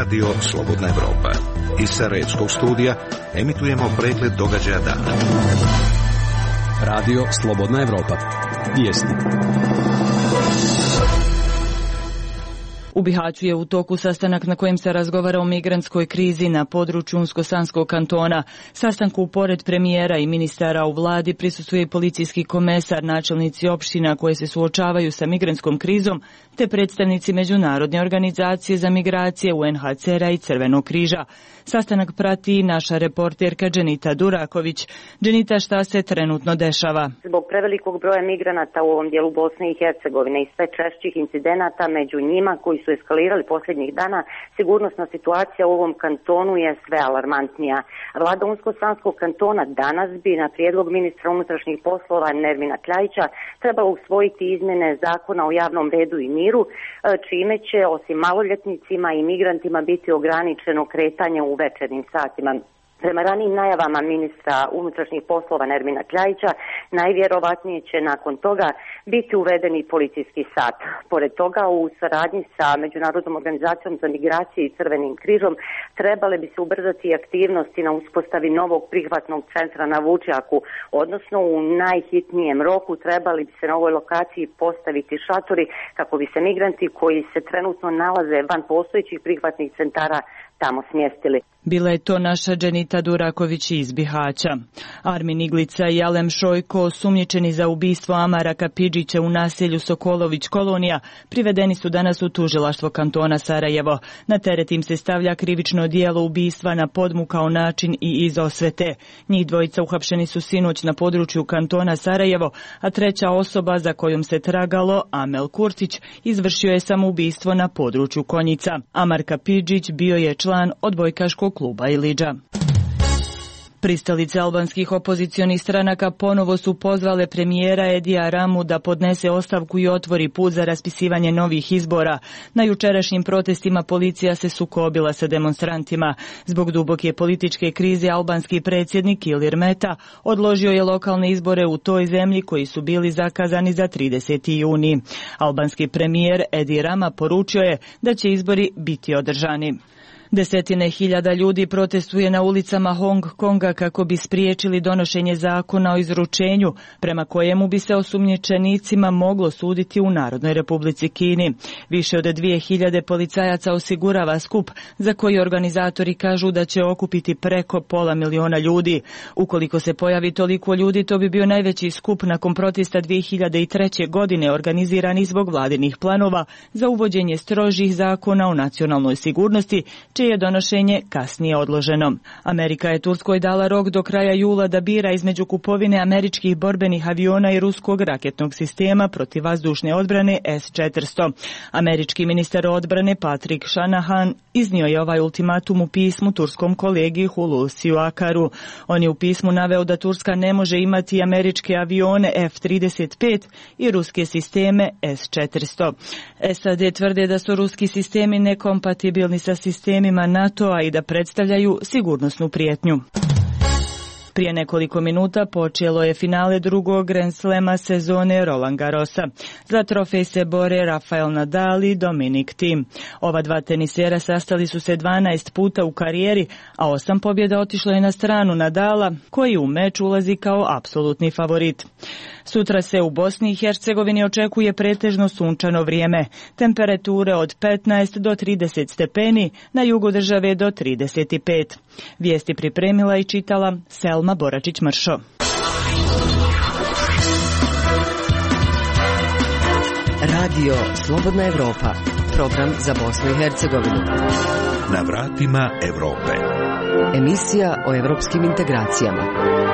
Radio Slobodna Evropa. Iz Sarajevskog studija emitujemo pregled događaja dana. Radio Slobodna Evropa. Vijesti. U Bihaću je u toku sastanak na kojem se razgovara o migrantskoj krizi na području Unsko-Sanskog kantona. Sastanku pored premijera i ministara u vladi prisustvuje i policijski komesar, načelnici opština koje se suočavaju sa migrantskom krizom, te predstavnici Međunarodne organizacije za migracije, UNHCR-a i Crvenog križa. Sastanak prati naša reporterka Dženita Duraković. Dženita, šta se trenutno dešava? Zbog prevelikog broja migranata u ovom dijelu Bosne i Hercegovine i sve češćih incidenata među njima koji su eskalirali posljednjih dana, sigurnosna situacija u ovom kantonu je sve alarmantnija. Vlada Unsko-Sanskog kantona danas bi na prijedlog ministra unutrašnjih poslova Nermina Kljajića trebala usvojiti izmjene zakona o javnom redu i miru, čime će osim maloljetnicima i migrantima biti ograničeno kretanje u večernjim satima. Prema ranijim najavama ministra unutrašnjih poslova Nermina Kljajića, najvjerovatnije će nakon toga biti uveden i policijski sat. Pored toga, u saradnji sa Međunarodnom organizacijom za migracije i Crvenim križom trebale bi se ubrzati aktivnosti na uspostavi novog prihvatnog centra na Vučjaku, odnosno u najhitnijem roku trebali bi se na ovoj lokaciji postaviti šatori kako bi se migranti koji se trenutno nalaze van postojećih prihvatnih centara tamo smjestili. Bila je to naša Dženita Duraković iz Bihaća. Armin Iglica i Alem Šojko, osumnjičeni za ubistvo Amara Kapidžića u naselju Sokolović kolonija, privedeni su danas u tužilaštvo kantona Sarajevo. Na teret im se stavlja krivično djelo ubistva na podmu kao način i iz osvete. Njih dvojica uhapšeni su sinoć na području kantona Sarajevo, a treća osoba za kojom se tragalo, Amel Kurtić, izvršio je samoubistvo na području Konjica. Amar Kapidžić bio je član odbojkaškog kluba Ilidža. Pristalice albanskih opozicionih stranaka ponovo su pozvale premijera Edija Ramu da podnese ostavku i otvori put za raspisivanje novih izbora. Na jučerašnjim protestima policija se sukobila sa demonstrantima. Zbog duboke političke krize albanski predsjednik Ilir Meta odložio je lokalne izbore u toj zemlji koji su bili zakazani za 30. juni. Albanski premijer Edi Rama poručio je da će izbori biti održani. Desetine hiljada ljudi protestuje na ulicama Hong Konga kako bi spriječili donošenje zakona o izručenju, prema kojemu bi se osumnjičenicima moglo suditi u Narodnoj Republici Kini. Više od 2000 policajaca osigurava skup za koji organizatori kažu da će okupiti preko 500.000 ljudi. Ukoliko se pojavi toliko ljudi, to bi bio najveći skup nakon protesta 2003. godine organizirani zbog vladinih planova za uvođenje strožih zakona o nacionalnoj sigurnosti, čije je donošenje kasnije odloženo. Amerika je Turskoj dala rok do kraja jula da bira između kupovine američkih borbenih aviona i ruskog raketnog sistema protivvazdušne odbrane S-400. Američki ministar odbrane Patrick Shanahan iznio je ovaj ultimatum u pismu turskom kolegi Hulusiu Akaru. On je u pismu naveo da Turska ne može imati američke avione F-35 i ruske sisteme S-400. SAD tvrde da su ruski sistemi nekompatibilni sa sistemima NATO-a i da predstavljaju sigurnosnu prijetnju. Prije nekoliko minuta počelo je finale drugog Grand Slema sezone Roland Garrosa. Za trofej se bore Rafael Nadal i Dominic Thiem. Ova dva tenisera sastali su se 12 puta u karijeri, a 8 pobjeda otišlo je na stranu Nadala, koji u meč ulazi kao apsolutni favorit. Sutra se u Bosni i Hercegovini očekuje pretežno sunčano vrijeme. Temperature od 15 do 30 stepeni, na jugu države do 35. Vijesti pripremila i čitala Selma Boračić-Mršo. Radio Slobodna Evropa, program za Bosnu i Hercegovinu. Na vratima Evrope. Emisija o evropskim integracijama.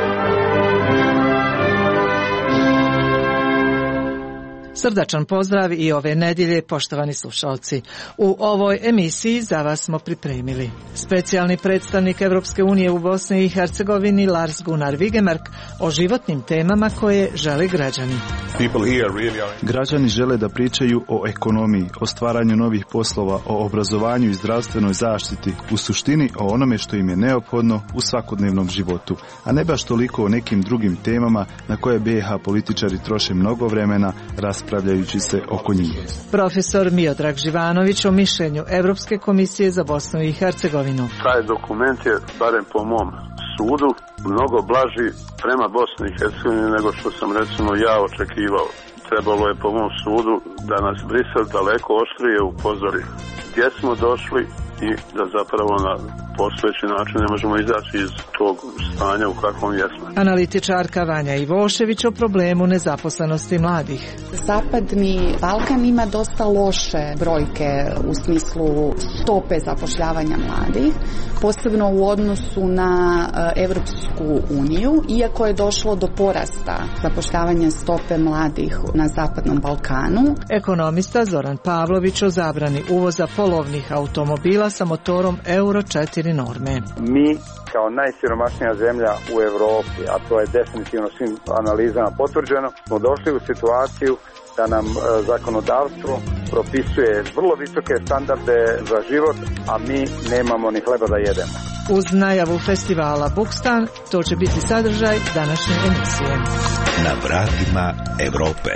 Srdačan pozdrav i ove nedjelje, poštovani slušalci. U ovoj emisiji za vas smo pripremili specijalni predstavnik Evropske unije u Bosni i Hercegovini Lars Gunnar Vigemark o životnim temama koje žele građani. Građani žele da pričaju o ekonomiji, o stvaranju novih poslova, o obrazovanju i zdravstvenoj zaštiti, u suštini o onome što im je neophodno u svakodnevnom životu, a ne baš toliko o nekim drugim temama na koje BiH političari troše mnogo vremena, raspravljaju raspravljajući se oko njih. Profesor Miodrag Živanović o mišljenju Evropske komisije za Bosnu i Hercegovinu. Taj dokument je, barem po mom sudu, mnogo blaži prema Bosni i Hercegovini nego što sam recimo ja očekivao. Trebalo je po mom sudu da nas Brisel daleko oštrije upozori gdje smo došli i da zapravo na postojeći način ne možemo izaći iz tog stanja u kakvom jesmo. Analitičarka Vanja Ivošević o problemu nezaposlenosti mladih. Zapadni Balkan ima dosta loše brojke u smislu stope zapošljavanja mladih, posebno u odnosu na Evropsku uniju, iako je došlo do porasta zapošljavanja stope mladih na Zapadnom Balkanu. Ekonomista Zoran Pavlović o zabrani uvoza polovnih automobila sa motorom Euro 4 norme. Mi kao najsiromašnija zemlja u Europi, a to je definitivno svim analizama potvrđeno, smo došli u situaciju da nam zakonodavstvo propisuje vrlo visoke standarde za život, a mi nemamo ni hleba da jedemo. Uz najavu festivala Bukstan, to će biti sadržaj današnje emisije. Na vratima Europe.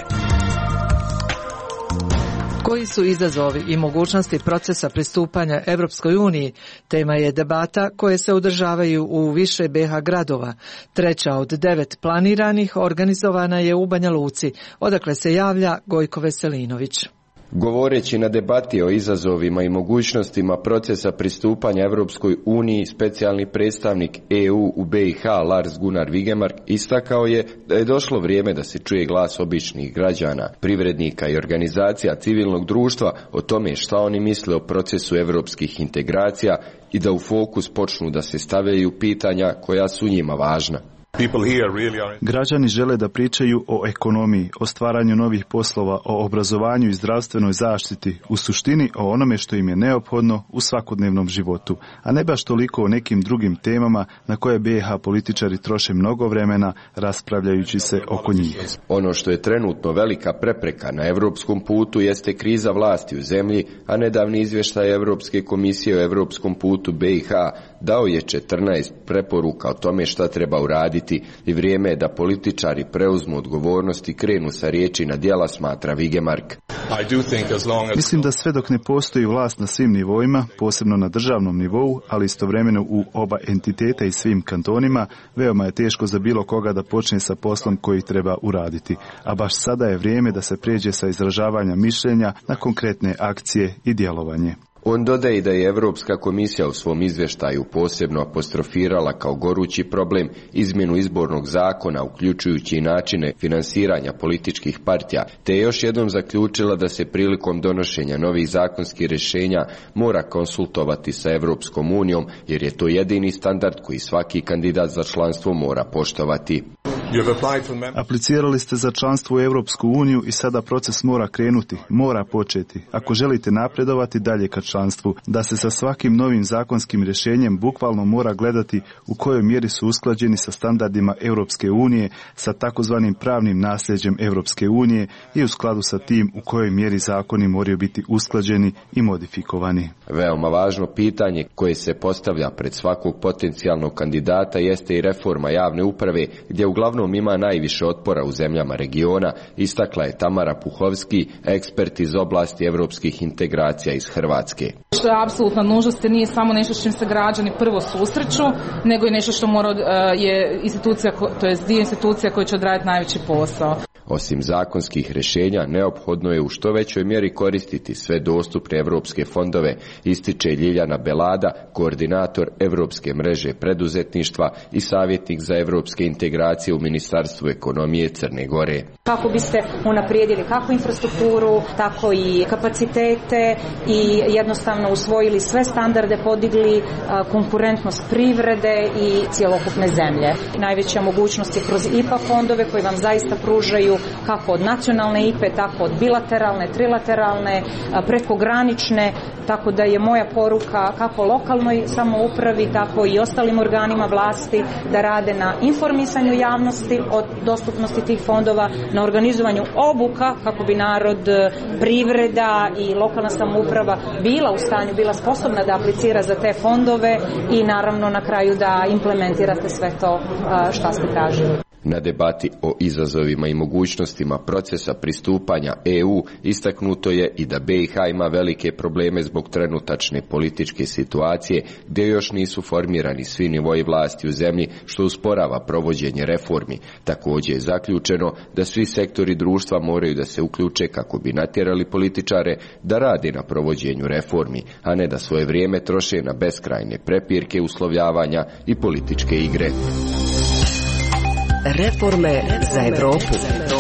Koji su izazovi i mogućnosti procesa pristupanja Evropskoj uniji? Tema je debata koje se održavaju u više BiH gradova. Treća od 9 planiranih organizovana je u Banja Luci, odakle se javlja Gojko Veselinović. Govoreći na debati o izazovima i mogućnostima procesa pristupanja Europskoj uniji, specijalni predstavnik EU u BiH Lars Gunnar Vigemark istakao je da je došlo vrijeme da se čuje glas običnih građana, privrednika i organizacija civilnog društva o tome šta oni misle o procesu europskih integracija i da u fokus počnu da se stavljaju pitanja koja su njima važna. Građani žele da pričaju o ekonomiji, o stvaranju novih poslova, o obrazovanju i zdravstvenoj zaštiti, u suštini o onome što im je neophodno u svakodnevnom životu, a ne baš toliko o nekim drugim temama na koje BiH političari troše mnogo vremena raspravljajući se oko njih. Ono što je trenutno velika prepreka na europskom putu jeste kriza vlasti u zemlji, a nedavni izvještaj Europske komisije o europskom putu BiH dao je 14 preporuka o tome šta treba uraditi i vrijeme je da političari preuzmu odgovornost i krenu sa riječi na djela, smatra Vigemark. Mislim da sve dok ne postoji vlast na svim nivoima, posebno na državnom nivou, ali istovremeno u oba entiteta i svim kantonima, veoma je teško za bilo koga da počne sa poslom koji treba uraditi. A baš sada je vrijeme da se prijeđe sa izražavanja mišljenja na konkretne akcije i djelovanje. On dodaje da je Europska komisija u svom izvještaju posebno apostrofirala kao gorući problem izmjenu izbornog zakona, uključujući i načine finansiranja političkih partija, te je još jednom zaključila da se prilikom donošenja novih zakonskih rješenja mora konsultovati sa Europskom unijom, jer je to jedini standard koji svaki kandidat za članstvo mora poštovati. Aplicirali ste za članstvo u Europsku uniju i sada proces mora krenuti, mora početi. Ako želite napredovati dalje ka članstvu, da se sa svakim novim zakonskim rješenjem bukvalno mora gledati u kojoj mjeri su usklađeni sa standardima Europske unije, sa takozvanim pravnim nasljeđem Europske unije i u skladu sa tim u kojoj mjeri zakoni moraju biti usklađeni i modifikovani. Veoma važno pitanje koje se postavlja pred svakog potencijalnog kandidata jeste i reforma javne uprave, gdje uglavnom ima najviše otpora u zemljama regiona, istakla je Tamara Puhovski, ekspert iz oblasti europskih integracija iz Hrvatske. Što je apsolutna nužnost, nije samo nešto s čim se građani prvo susreću, nego i nešto što mora je institucija, to jest dio institucija koji će odraditi najveći posao. Osim zakonskih rješenja, neophodno je u što većoj mjeri koristiti sve dostupne evropske fondove, ističe Ljiljana Belada, koordinator Evropske mreže preduzetništva i savjetnik za evropske integracije u Ministarstvu ekonomije Crne Gore. Kako biste unaprijedili kako infrastrukturu, tako i kapacitete i jednostavno usvojili sve standarde, podigli konkurentnost privrede i cjelokupne zemlje. Najveća mogućnost je kroz IPA fondove koji vam zaista pružaju kako od nacionalne IPE, tako od bilateralne, trilateralne, prekogranične, tako da je moja poruka kako lokalnoj samoupravi, tako i ostalim organima vlasti da rade na informisanju javnosti o dostupnosti tih fondova, na organizovanju obuka kako bi narod, privreda i lokalna samouprava bila sposobna da aplicira za te fondove i naravno na kraju da implementirate sve to što ste tražili. Na debati o izazovima i mogućnostima procesa pristupanja EU istaknuto je i da BiH ima velike probleme zbog trenutačne političke situacije gdje još nisu formirani svi nivoji vlasti u zemlji, što usporava provođenje reformi. Također je zaključeno da svi sektori društva moraju da se uključe kako bi natjerali političare da rade na provođenju reformi, a ne da svoje vrijeme troše na beskrajne prepirke, uslovljavanja i političke igre. Reforme za Europu.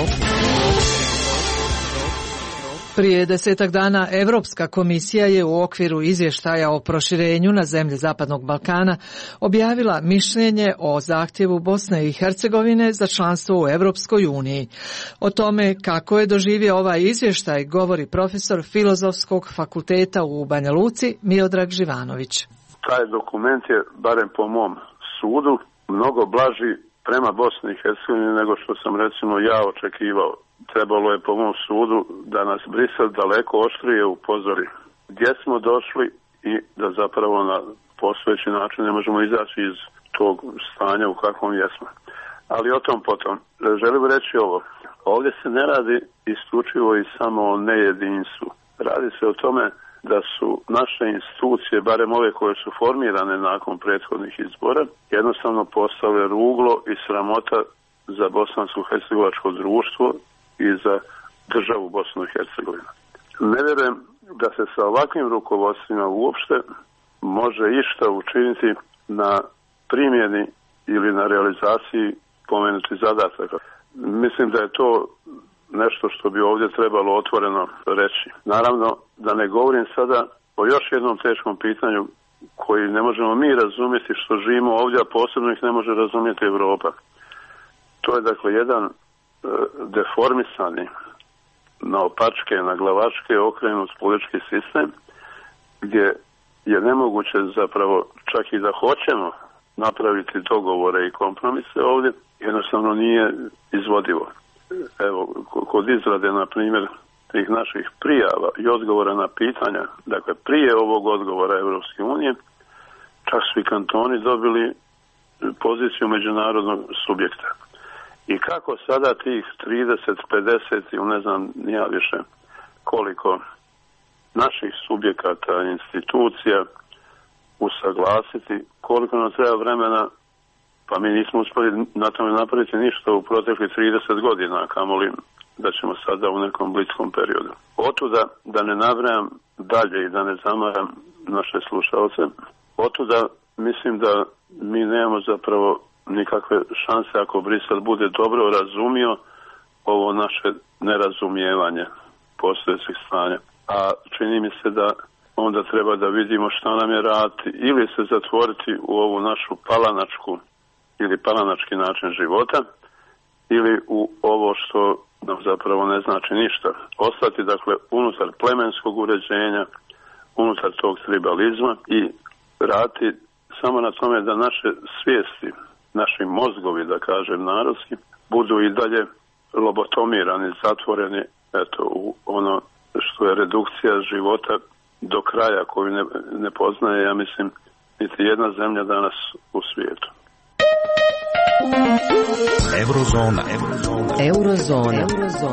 Prije 10 dana Europska komisija je u okviru izvještaja o proširenju na zemlje Zapadnog Balkana objavila mišljenje o zahtjevu Bosne i Hercegovine za članstvo u Europskoj uniji. O tome kako je doživio ovaj izvještaj govori profesor Filozofskog fakulteta u Banja Luci Miodrag Živanović. Taj dokument je, barem po mom sudu, mnogo blaži prema Bosni i Hercegovini nego što sam recimo ja očekivao. Trebalo je po mom sudu da nas Brisel daleko oštrije upozori gdje smo došli i da zapravo na postojeći način ne možemo izaći iz tog stanja u kakvom jesmo. Ali o tom potom. Želim reći ovo. Ovdje se ne radi isključivo i samo o nejedinstvu. Radi se o tome da su naše institucije, barem ove koje su formirane nakon prethodnih izbora, jednostavno postale ruglo i sramota za bosansko-hercegovačko društvo i za državu Bosnu i Hercegovinu. Ne vjerujem da se sa ovakvim rukovodstvima uopšte može išta učiniti na primjeni ili na realizaciji pomenutih zadataka. Mislim da je to nešto što bi ovdje trebalo otvoreno reći. Naravno, da ne govorim sada o još jednom teškom pitanju koji ne možemo mi razumjeti što živimo ovdje, a posebno ih ne može razumjeti Europa. To je dakle jedan deformisani, naopačke, naglavačke okrenut politički sistem gdje je nemoguće zapravo čak i da hoćemo napraviti dogovore i kompromise ovdje, jednostavno nije izvodivo. Evo, kod izrade, na primjer, tih naših prijava i odgovora na pitanja, dakle prije ovog odgovora Europske unije, čak su i kantoni dobili poziciju međunarodnog subjekta. I kako sada tih 30, 50 ili ne znam nija više koliko naših subjekata, institucija usaglasiti, koliko nam treba vremena, pa mi nismo uspjeli na tome napraviti ništa u proteklih 30 godina, kamoli da ćemo sada u nekom bliskom periodu. Otuda, da ne nabrajam dalje i da ne zamaram naše slušalce, otuda mislim da mi nemamo zapravo nikakve šanse ako Brisel bude dobro razumio ovo naše nerazumijevanje postojećih stanja. A čini mi se da onda treba da vidimo šta nam je raditi ili se zatvoriti u ovu našu palanačku ili palanački način života ili u ovo što nam zapravo ne znači ništa. Ostati dakle unutar plemenskog uređenja, unutar tog tribalizma i raditi samo na tome da naše svijesti, naši mozgovi, da kažem narodski, budu i dalje lobotomirani, zatvoreni u ono što je redukcija života do kraja koju ne poznaje, ja mislim, niti jedna zemlja danas u svijetu. Eurozona.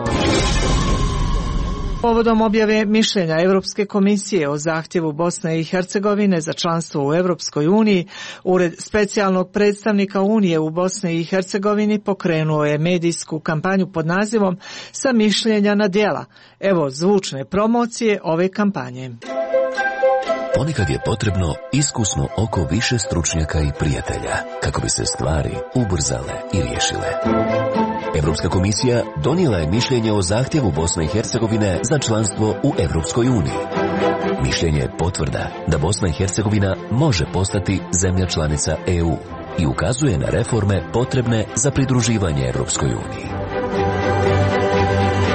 Povodom objave mišljenja Europske komisije o zahtjevu Bosne i Hercegovine za članstvo u Europskoj uniji, Ured specijalnog predstavnika Unije u Bosni i Hercegovini pokrenuo je medijsku kampanju pod nazivom Sa mišljenja na djela. Evo zvučne promocije ove kampanje. Ponekad je potrebno iskusno oko više stručnjaka i prijatelja kako bi se stvari ubrzale i riješile. Europska komisija donijela je mišljenje o zahtjevu Bosne i Hercegovine za članstvo u Europskoj uniji. Mišljenje je potvrda da Bosna i Hercegovina može postati zemlja članica EU i ukazuje na reforme potrebne za pridruživanje Europskoj uniji.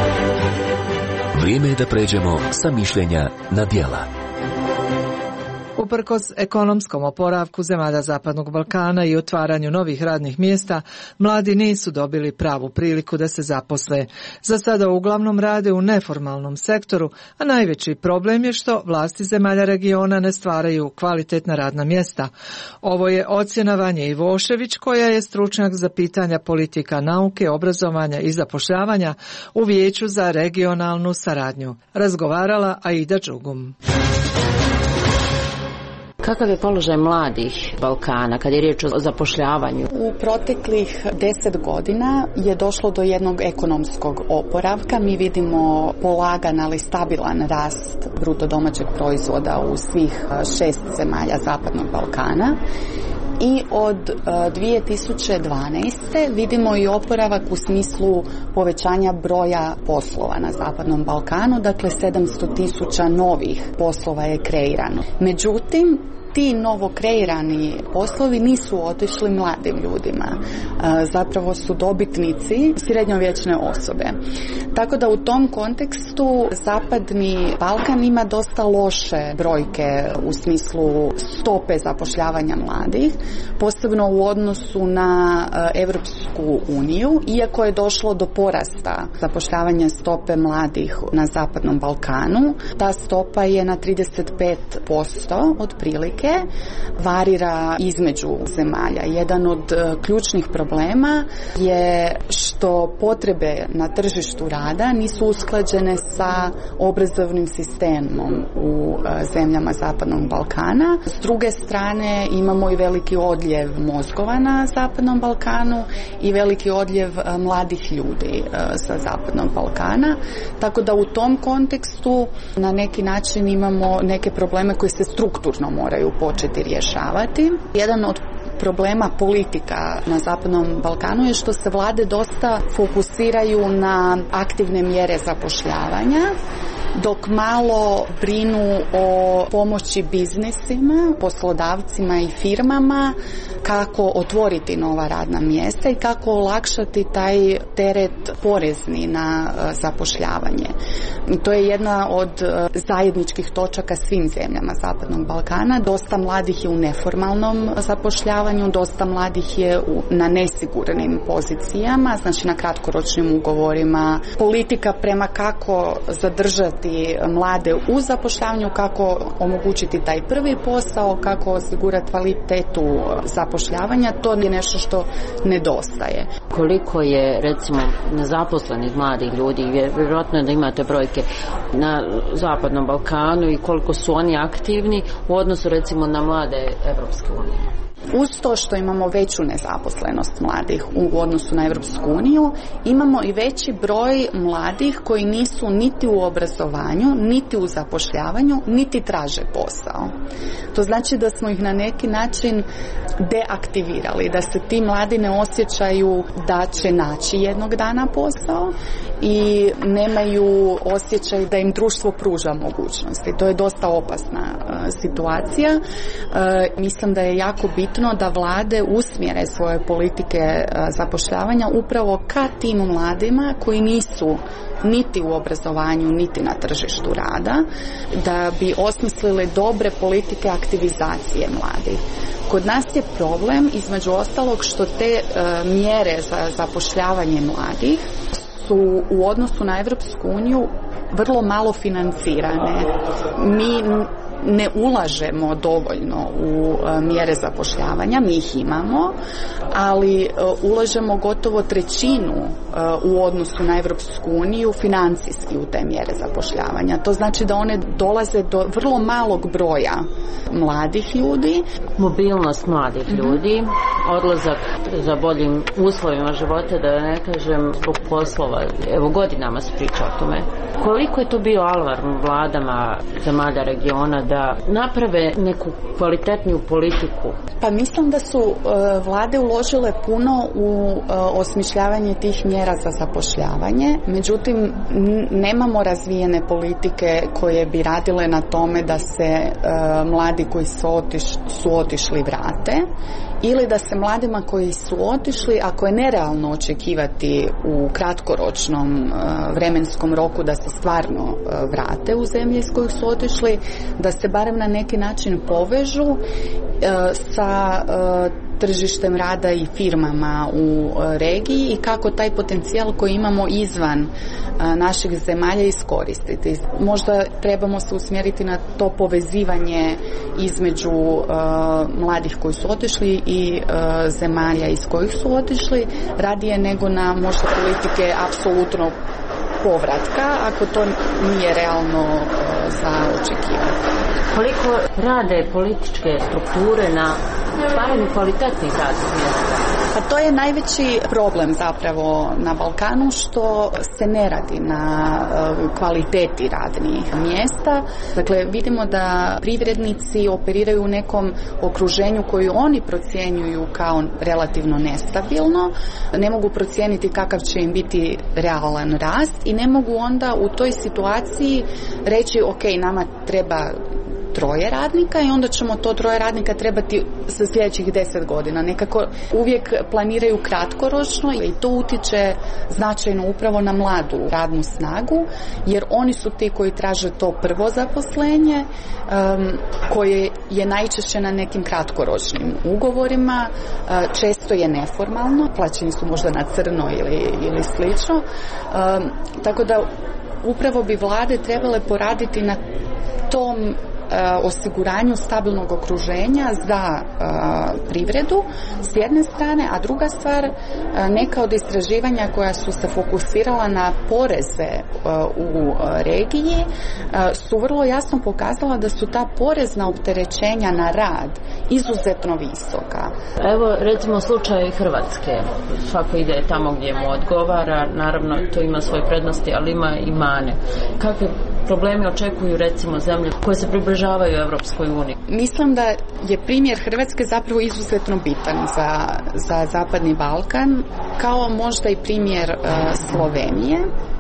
Vrijeme je da pređemo sa mišljenja na djela. Uprkos ekonomskom oporavku zemalja Zapadnog Balkana i otvaranju novih radnih mjesta, mladi nisu dobili pravu priliku da se zaposle. Za sada uglavnom rade u neformalnom sektoru, a najveći problem je što vlasti zemalja regiona ne stvaraju kvalitetna radna mjesta. Ovo je ocjena Vanje Ivošević, koja je stručnjak za pitanja politika nauke, obrazovanja i zapošljavanja u Vijeću za regionalnu saradnju. Razgovarala Aida Đugum. Kakav je položaj mladih Balkana kad je riječ o zapošljavanju? U proteklih 10 godina je došlo do jednog ekonomskog oporavka. Mi vidimo polagan, ali stabilan rast bruto domaćeg proizvoda u svih 6 zemalja Zapadnog Balkana. I od 2012. vidimo i oporavak u smislu povećanja broja poslova na Zapadnom Balkanu, dakle 700.000 novih poslova je kreirano. Međutim, ti novo kreirani poslovi nisu otišli mladim ljudima, zapravo su dobitnici srednjovječne osobe. Tako da u tom kontekstu Zapadni Balkan ima dosta loše brojke u smislu stope zapošljavanja mladih, posebno u odnosu na Europsku uniju, iako je došlo do porasta zapošljavanja stope mladih na Zapadnom Balkanu. Ta stopa je na 35% otprilike, varira između zemalja. Jedan od ključnih problema je što potrebe na tržištu rada nisu usklađene sa obrazovnim sistemom u zemljama Zapadnog Balkana. S druge strane imamo i veliki odljev mozgova na Zapadnom Balkanu i veliki odljev mladih ljudi sa Zapadnog Balkana. Tako da u tom kontekstu na neki način imamo neke probleme koji se strukturno moraju početi rješavati. Jedan od problema politika na Zapadnom Balkanu je što se vlade dosta fokusiraju na aktivne mjere zapošljavanja, dok malo brinu o pomoći biznisima, poslodavcima i firmama kako otvoriti nova radna mjesta i kako olakšati taj teret porezni na zapošljavanje. I to je jedna od zajedničkih točaka svim zemljama Zapadnog Balkana. Dosta mladih je u neformalnom zapošljavanju, dosta mladih je na nesigurnim pozicijama, znači na kratkoročnim ugovorima. Politika prema kako zadržati mlade u zapošljavanju, kako omogućiti taj prvi posao, kako osigurati kvalitetu zapošljavanja, to je nešto što nedostaje. Koliko je recimo nezaposlenih mladih ljudi, vjerojatno da imate brojke na Zapadnom Balkanu i koliko su oni aktivni u odnosu recimo na mlade Evropske unije? Uz to što imamo veću nezaposlenost mladih u odnosu na Europsku uniju, imamo i veći broj mladih koji nisu niti u obrazovanju, niti u zapošljavanju, niti traže posao. To znači da smo ih na neki način deaktivirali, da se ti mladi ne osjećaju da će naći jednog dana posao i nemaju osjećaj da im društvo pruža mogućnosti. To je dosta opasna situacija. Mislim da je jako bitno da vlade usmjere svoje politike zapošljavanja upravo ka tim mladima koji nisu niti u obrazovanju, niti na tržištu rada, da bi osmislili dobre politike aktivizacije mladih. Kod nas je problem, između ostalog, što te mjere za zapošljavanje mladih su u odnosu na Europsku uniju vrlo malo financirane. Mi ne ulažemo dovoljno u mjere zapošljavanja, mi ih imamo, ali ulažemo gotovo trećinu u odnosu na Europsku uniju financijski u te mjere zapošljavanja. To znači da one dolaze do vrlo malog broja mladih ljudi. Mobilnost mladih ljudi, odlazak za boljim uslovima života, da ne kažem zbog poslova, evo godinama se priča o tome. Koliko je to bio alarm vladama zemalja regiona da naprave neku kvalitetniju politiku? Pa mislim da su vlade uložile puno u osmišljavanje tih mjera za zapošljavanje, međutim nemamo razvijene politike koje bi radile na tome da se mladi koji su otišli vrate ili da se mladima koji su otišli, ako je nerealno očekivati u kratkoročnom vremenskom roku da se stvarno vrate u zemlje iz kojih su otišli, da se barem na neki način povežu sa tržištem rada i firmama u regiji i kako taj potencijal koji imamo izvan naših zemalja iskoristiti. Možda trebamo se usmjeriti na to povezivanje između mladih koji su otišli i zemalja iz kojih su otišli, radije nego na možda politike apsolutno povratka, ako to nije realno za očekivati. Koliko rade političke strukture na stvaranju kvalitetnih radnih mjesta? Pa to je najveći problem zapravo na Balkanu, što se ne radi na kvaliteti radnih mjesta. Dakle, vidimo da privrednici operiraju u nekom okruženju koju oni procjenjuju kao relativno nestabilno, ne mogu procijeniti kakav će im biti realan rast i ne mogu onda u toj situaciji reći ok, nama treba 3 radnika i onda ćemo to 3 radnika trebati za sljedećih 10 godina. Nekako uvijek planiraju kratkoročno i to utiče značajno upravo na mladu radnu snagu, jer oni su ti koji traže to prvo zaposlenje, koje je najčešće na nekim kratkoročnim ugovorima, često je neformalno, plaćeni su možda na crno ili slično. Tako da upravo bi vlade trebale poraditi na tom osiguranju stabilnog okruženja za privredu s jedne strane, a druga stvar, neka od istraživanja koja su se fokusirala na poreze u regiji su vrlo jasno pokazala da su ta porezna opterećenja na rad izuzetno visoka. Evo recimo slučaj Hrvatske, svako ide tamo gdje mu odgovara, naravno to ima svoje prednosti, ali ima i mane. Kakve problemi očekuju recimo zemlje koje se približavaju Europskoj uniji? Mislim da je primjer Hrvatske zapravo izuzetno bitan za Zapadni Balkan, kao možda i primjer Slovenije,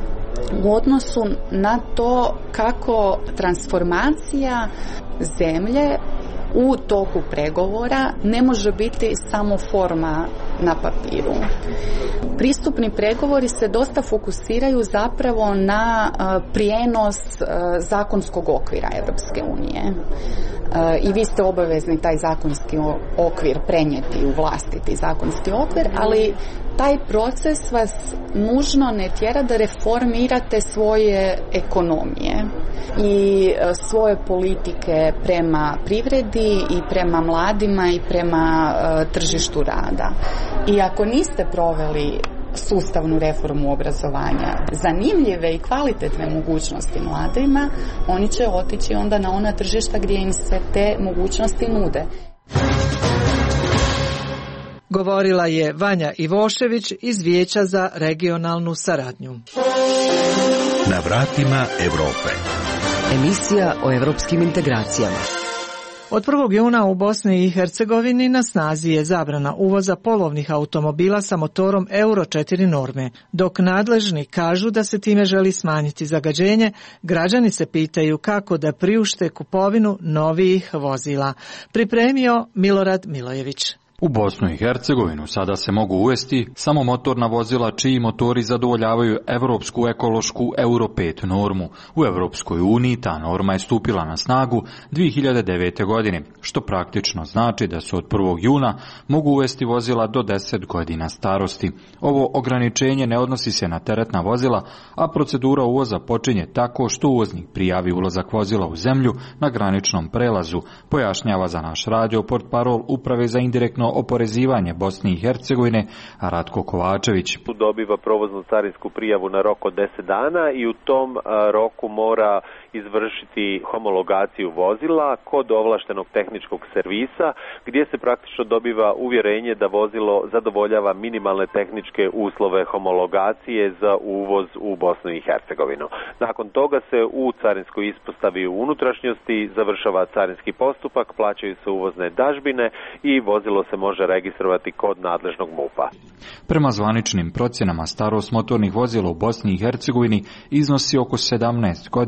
u odnosu na to kako transformacija zemlje u toku pregovora ne može biti samo forma na papiru. Pristupni pregovori se dosta fokusiraju zapravo na prijenos zakonskog okvira Europske unije. I vi ste obavezni taj zakonski okvir prenijeti u vlastiti zakonski okvir, ali taj proces vas nužno ne tjera da reformirate svoje ekonomije i svoje politike prema privredi i prema mladima i prema tržištu rada. I ako niste proveli sustavnu reformu obrazovanja, zanimljive i kvalitetne mogućnosti mladima, oni će otići onda na ona tržišta gdje im se te mogućnosti nude. Govorila je Vanja Ivošević iz Vijeća za regionalnu saradnju. Na vratima Europe. Emisija o europskim integracijama. Od 1. juna u Bosni i Hercegovini na snazi je zabrana uvoza polovnih automobila sa motorom Euro 4 norme. Dok nadležni kažu da se time želi smanjiti zagađenje, građani se pitaju kako da priušte kupovinu novijih vozila. Pripremio Milorad Milojević. U Bosnu i Hercegovinu sada se mogu uvesti samo motorna vozila čiji motori zadovoljavaju europsku ekološku Euro 5 normu. U Europskoj uniji ta norma je stupila na snagu 2009. godine, što praktično znači da se od 1. juna mogu uvesti vozila do 10 godina starosti. Ovo ograničenje ne odnosi se na teretna vozila, a procedura uvoza počinje tako što uvoznik prijavi ulazak vozila u zemlju na graničnom prelazu, pojašnjava za naš radio portparol Uprave za indirektno oporezivanje Bosne i Hercegovine Ratko Kovačević. Tu dobiva provoznu carinsku prijavu na rok od 10 dana i u tom roku mora izvršiti homologaciju vozila kod ovlaštenog tehničkog servisa, gdje se praktično dobiva uvjerenje da vozilo zadovoljava minimalne tehničke uslove homologacije za uvoz u Bosnu i Hercegovinu. Nakon toga se u carinskoj ispostavi u unutrašnjosti završava carinski postupak, plaćaju se uvozne dažbine i vozilo se može registrovati kod nadležnog MUP-a. Prema zvaničnim procjenama starost motornih vozila u Bosni i Hercegovini iznosi oko 17 godina.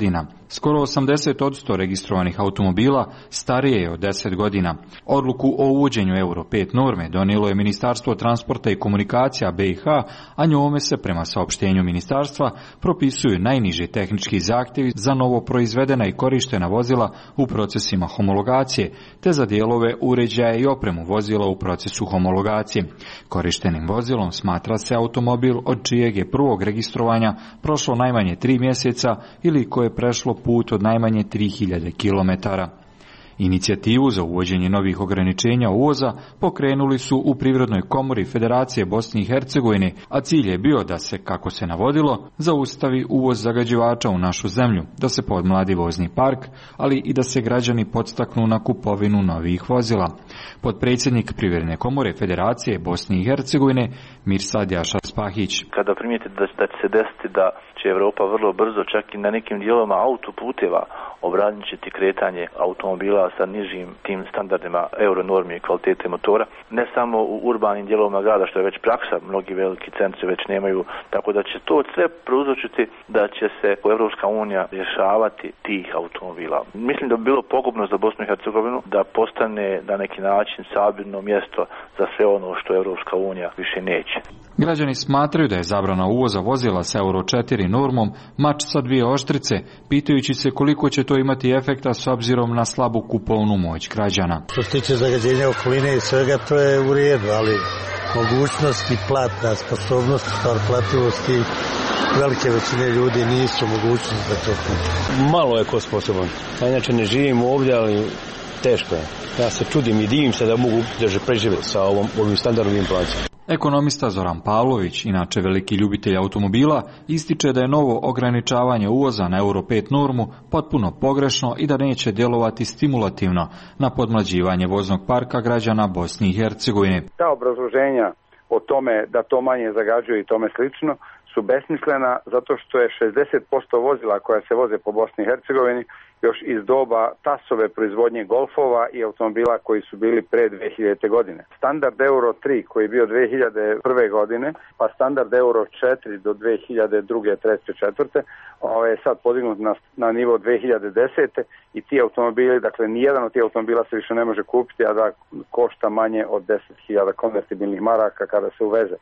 Skoro 80% registrovanih automobila starije je od 10 godina. Odluku o uvođenju Euro 5 norme donijelo je Ministarstvo transporta i komunikacija BiH, a njome se prema saopštenju ministarstva propisuju najniži tehnički zahtjevi za novo proizvedena i korištena vozila u procesima homologacije, te za dijelove, uređaje i opremu vozila u procesu homologacije. Korištenim vozilom smatra se automobil od čijeg je prvog registrovanja prošlo najmanje 3 mjeseca ili koje je prešlo put od najmanje 3000 km. Inicijativu za uvođenje novih ograničenja uvoza pokrenuli su u Privrednoj komori Federacije Bosne i Hercegovine, a cilj je bio da se, kako se navodilo, zaustavi uvoz zagađivača u našu zemlju, da se podmladi vozni park, ali i da se građani podstaknu na kupovinu novih vozila. Potpredsjednik Privredne komore Federacije Bosne i Hercegovine Mirsad Jaša Spahić. Kada primijetite da će se desiti da će Europa vrlo brzo, čak i na nekim dijelovima autoputeva, ograničiti kretanje automobila sa nižim tim standardima euronormi i kvalitete motora, ne samo u urbanim dijelovima grada, što je već praksa, mnogi veliki centri već nemaju, tako da će to sve prouzročiti da će se Europska unija rješavati tih automobila. Mislim da bi bilo pogubno za Bosnu i Hercegovinu da postane na neki način sabirno mjesto za sve ono što Europska unija više neće. Građani smatraju da je zabrana uvoza vozila sa Euro 4 normom mač sa dvije oštrice, pitajući se koliko će to imati efekta s obzirom na slabu kupovnu moć građana. Što se tiče zagađenja okoline i svega, to je u redu, ali mogućnost i platna sposobnost, stvar plativosti, velike većine ljudi nisu mogućnosti da to kupi. Malo je ko sposoban. Ja inače ne živim ovdje, ali teško je. Ja se čudim i divim se da mogu da prežive sa ovim standardnim inflacijom. Ekonomista Zoran Pavlović, inače veliki ljubitelj automobila, ističe da je novo ograničavanje uvoza na Euro 5 normu potpuno pogrešno i da neće djelovati stimulativno na podmlađivanje voznog parka građana Bosne i Hercegovine. Ta obrazloženja o tome da to manje zagađuje i tome slično su besmislena zato što je 60% vozila koja se voze po Bosni i Hercegovini još iz doba TAS-ove proizvodnje golfova i automobila koji su bili pre 2000. godine. Standard Euro 3 koji je bio 2001. godine, pa standard Euro 4 do 2002. 3. 4. je sad podignut na nivo 2010. i ti automobili, dakle nijedan od tih automobila se više ne može kupiti, a da košta manje od 10.000 konvertibilnih maraka kada se uveze.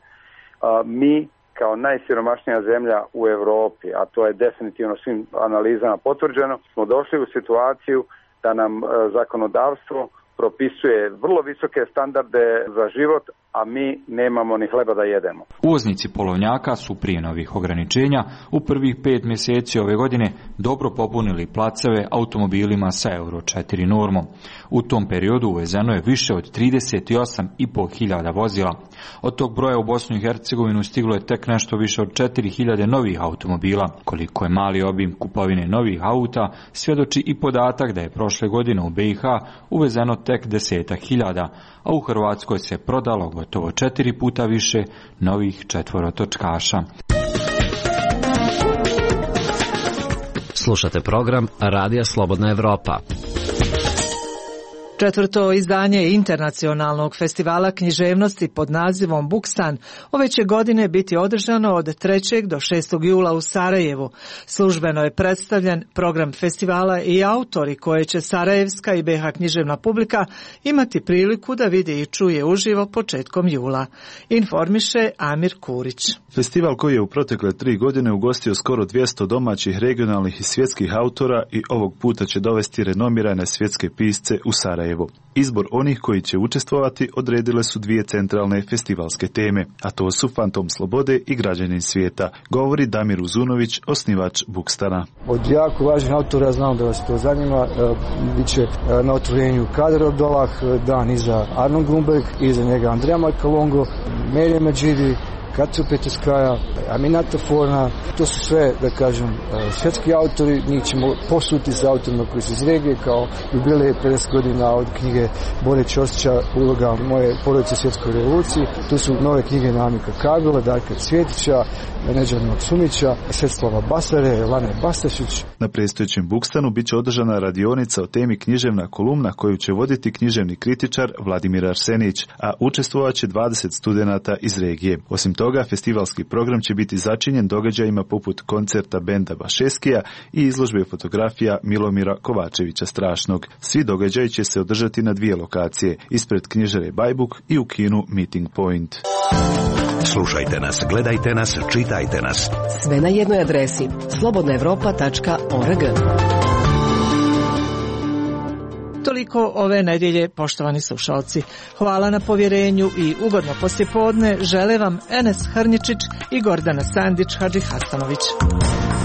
Mi kao najsiromašnija zemlja u Europi, a to je definitivno svim analizama potvrđeno, smo došli u situaciju da nam zakonodavstvo propisuje vrlo visoke standarde za život, a mi nemamo ni hleba da jedemo. Uvoznici polovnjaka su prije novih ograničenja u prvih 5 mjeseci ove godine dobro popunili placeve automobilima sa Euro 4 normom. U tom periodu uvezeno je više od 38.500 vozila. Od tog broja u Bosnu i Hercegovinu stiglo je tek nešto više od 4.000 novih automobila. Koliko je mali obim kupovine novih auta, svjedoči i podatak da je prošle godine u BiH uvezeno tek 10.000, a u Hrvatskoj se prodalo gotovo 4 puta više novih četvorotočkaša. Slušate program Radija Slobodna Evropa. Četvrto izdanje internacionalnog festivala književnosti pod nazivom Bukstan ove će godine biti održano od 3. do 6. jula u Sarajevu. Službeno je predstavljen program festivala i autori koje će sarajevska i BiH književna publika imati priliku da vidi i čuje uživo početkom jula. Informiše Amir Kurić. Festival koji je u protekle 3 godine ugostio skoro 200 domaćih, regionalnih i svjetskih autora i ovog puta će dovesti renomirane svjetske pisce u Sarajevo. Izbor onih koji će učestvovati odredile su 2 centralne festivalske teme, a to su Fantom slobode i Građanin svijeta, govori Damir Uzunović, osnivač Bukstana. Od jako važnih autora, znam da vas to zanima, bit će na otvorenju Kader Abdolah, dan iza Arnon Grunberg, iza njega Andreja Markalongo, Merije Medžidi, Katsu Peteskaja, Aminata Forna, to su sve, da kažem, svjetski autori. Njih ćemo posuti sa autorima koji su iz regije, kao jubilej 50 godina od knjige Bore Ćosića, uloga moje porodice u svjetskoj revoluciji. Tu su nove knjige Namika Kabila, Darka Cvjetića, Neđana Maksumića, Svetlava Basare, Lane Bastašić. Na predstojećem Bukstanu bit će održana radionica o temi književna kolumna koju će voditi književni kritičar Vladimir Arsenić, a učestvovat će 20 studenata iz regije. Osim toga, toga, festivalski program će biti začinjen događajima poput koncerta benda Bašeskija i izložbe fotografija Milomira Kovačevića Strašnog. Svi događaji će se održati na 2 lokacije, ispred knjižare Bajbuk i u kinu Meeting Point. Slušajte nas, gledajte nas, čitajte nas. Sve na jednoj adresi slobodnaevropa.org. Toliko ove nedjelje, poštovani slušalci. Hvala na povjerenju i ugodno poslijepodne žele vam Enes Hrnjičić i Gordana Sandić Hadžihasanović.